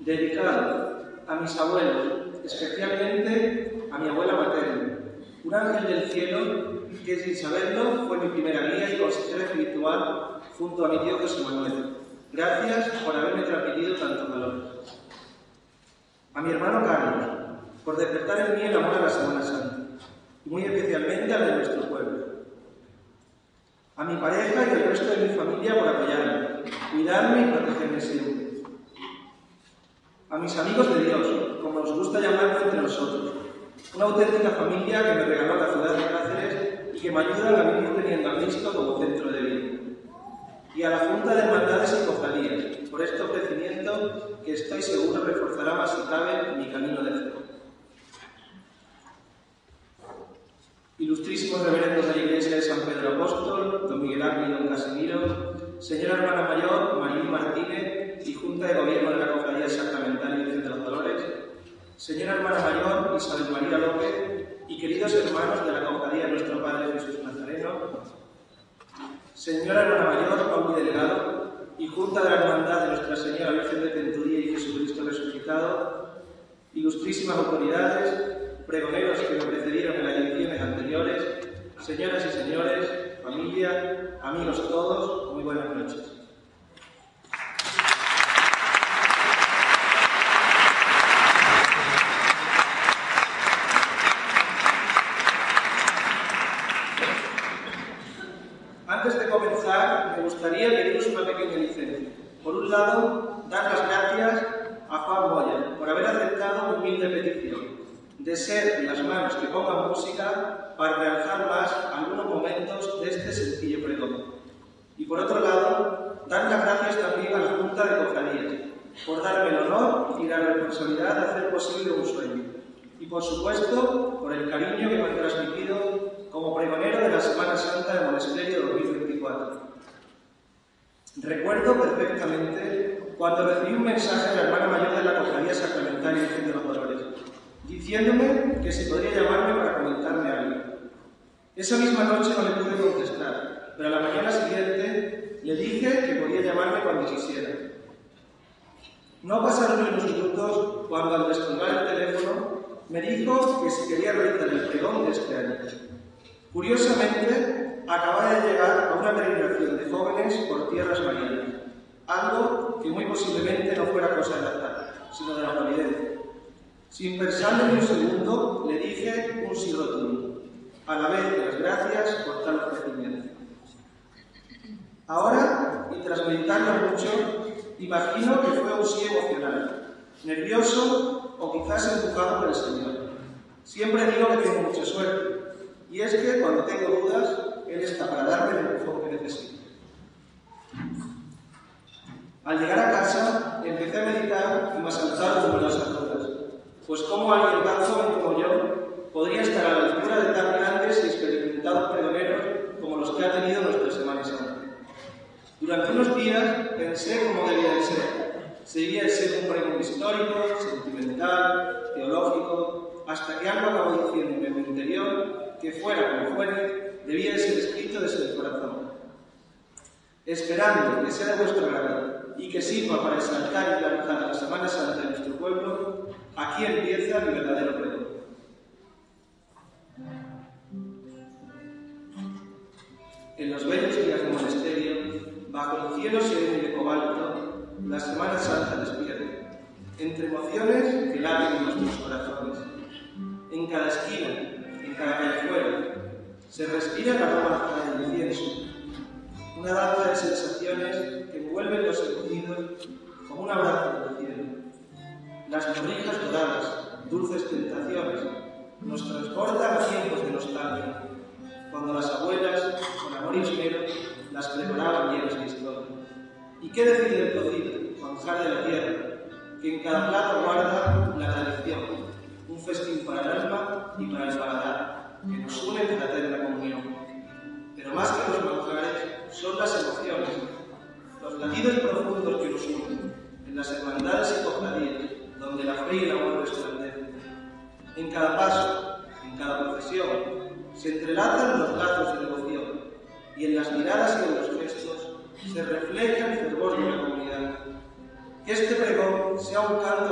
dedicado a mis abuelos, especialmente a mi abuela materna, un ángel del cielo que, sin saberlo, fue mi primera guía y consejera espiritual junto a mi tío José Manuel. Gracias por haberme transmitido tantos valores. A mi hermano Carlos, por despertar en mí el amor a la Semana Santa, y muy especialmente al de nuestro pueblo. A mi pareja y al resto de mi familia por apoyarme, cuidarme y protegerme siempre. A mis amigos de Dios, como nos gusta llamarlo entre nosotros, una auténtica familia que me regaló la ciudad de Cáceres y que me ayuda a vivir teniendo a Cristo como centro de vida. Y a la Junta de Hermandades y Cofradías, por este ofrecimiento que estoy seguro reforzará más si cabe mi camino de fe. Ilustrísimos reverendos de la Iglesia de San Pedro Apóstol, don Miguel Ángel y don Casimiro, señora hermana mayor Marilyn Martínez y Junta de Gobierno de la Cofradía Sacramental y Virgen de los Dolores, señora hermana mayor Isabel María López y queridos hermanos de la Cofradía de nuestro Padre Jesús Nazareno, señora hermana mayor Pauli Delgado y Junta de la Hermandad de Nuestra Señora Virgen de Centuría y Jesucristo Resucitado, ilustrísimas autoridades, pregoneros que me precedieron en las ediciones anteriores, señoras y señores, familia, amigos todos, muy buenas noches. Antes de comenzar, me gustaría pediros una pequeña licencia. Por un lado, dar las gracias a Juan Boya por haber aceptado mi humilde petición de ser las manos que pongan música para realzar más algunos momentos de este sencillo pregón. Y por otro lado, dar las gracias también a la Junta de Cofradías por darme el honor y la responsabilidad de hacer posible un sueño. Y por supuesto, por el cariño que me han transmitido como pregonero de la Semana Santa de Monesterio 2024. Recuerdo perfectamente cuando recibí un mensaje de la hermana mayor de la Cofradía Sacramental y Virgen de los Dolores, diciéndome que si podría llamarme para comentarme algo. Esa misma noche no le pude contestar, pero a la mañana siguiente le dije que podía llamarme cuando quisiera. No pasaron ni unos minutos cuando al descolgar el teléfono me dijo que si quería realizar el pregón de este año. Curiosamente, acababa de llegar a una peregrinación de jóvenes por tierras marianas, algo que muy posiblemente no fuera cosa del azar, sino de la providencia. Sin pensarlo ni un segundo, le dije un sí rotundo, a la vez que las gracias por tal ofrecimiento. Ahora, y tras meditarlo mucho, imagino que fue un sí emocional, nervioso o quizás empujado por el Señor. Siempre digo que tengo mucha suerte, y es que cuando tengo dudas, Él está para darme el empujón que necesito. Al llegar a casa, empecé a meditar y me asaltaron numerosas dudas, pues cómo alguien tan joven como yo podría estar a la altura de tan grandes y experimentados pregoneros como los que ha tenido nuestra Semana Santa. Durante unos días pensé cómo debía de ser. Si debía de ser un pregón histórico, sentimental, teológico, hasta que algo acabó diciéndome en mi interior que fuera como fuere, debía de ser escrito desde el corazón. Esperando que sea de vuestro agrado y que sirva para exaltar y realizar la Semana Santa de nuestro pueblo, aquí empieza mi verdadero pregón. En los bellos días del monasterio, bajo el cielo sereno y de cobalto, la Semana Santa despierta, entre emociones que laten en nuestros corazones. En cada esquina, en cada callejuela, se respira el aroma del incienso, una danza de sensaciones que envuelven los sentidos como un abrazo del cielo. Las torrijas doradas, dulces tentaciones, nos transportan a tiempos de nostalgia, cuando las abuelas, con amor y esmero, las preparaban llenas de historia. ¿Y qué decir del cocido, manjar de la tierra, que en cada plato guarda la tradición, un festín para el alma y para el paladar, que nos une en fraterna comunión? Pero más que los manjares, son las emociones, los latidos profundos que nos unen, en las hermandades y cofradías, donde la fe y el amor resplandecen. En cada paso, en cada procesión, se entrelazan los lazos de devoción, y en las miradas y en los gestos se refleja el fervor de la comunidad. Que este pregón sea un canto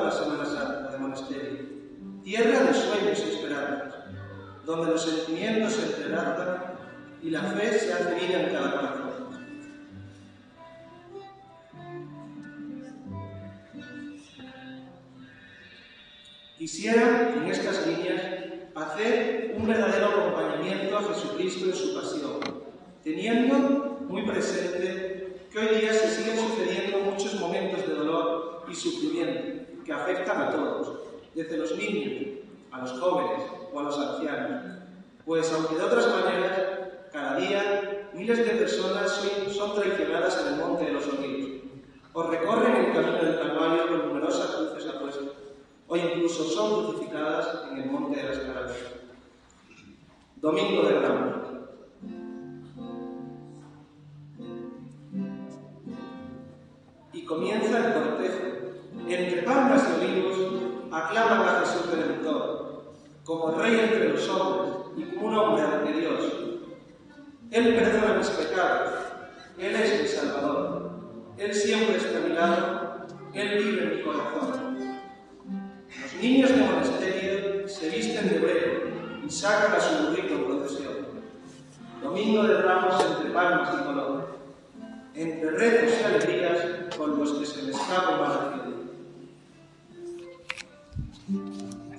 donde los sentimientos se entrelazan y la fe se hace vida en cada corazón. Quisiera, en estas líneas, hacer un verdadero acompañamiento a Jesucristo en su pasión, teniendo muy presente que hoy día se siguen sucediendo muchos momentos de dolor y sufrimiento que afectan a todos, desde los niños, a los jóvenes o a los ancianos. Pues, aunque de otras maneras, cada día miles de personas son traicionadas en el Monte de los Olivos, o recorren el camino del Calvario con numerosas cruces a cuestas, o incluso son crucificadas en el Monte de las Calaveras. Domingo de Ramos. Y comienza el cortejo. Entre palmas y olivos aclaman a Jesús Redentor, como Rey entre los hombres y como un hombre ante Dios. Él perdona mis pecados, Él es mi Salvador, Él siempre está a mi lado, Él vive en mi corazón. Los niños de monasterio se visten de obrero y sacan a su burrito en procesión. Domingo de Ramos entre palmas y color, entre retos y alegrías con los que se me escapa mal cielo.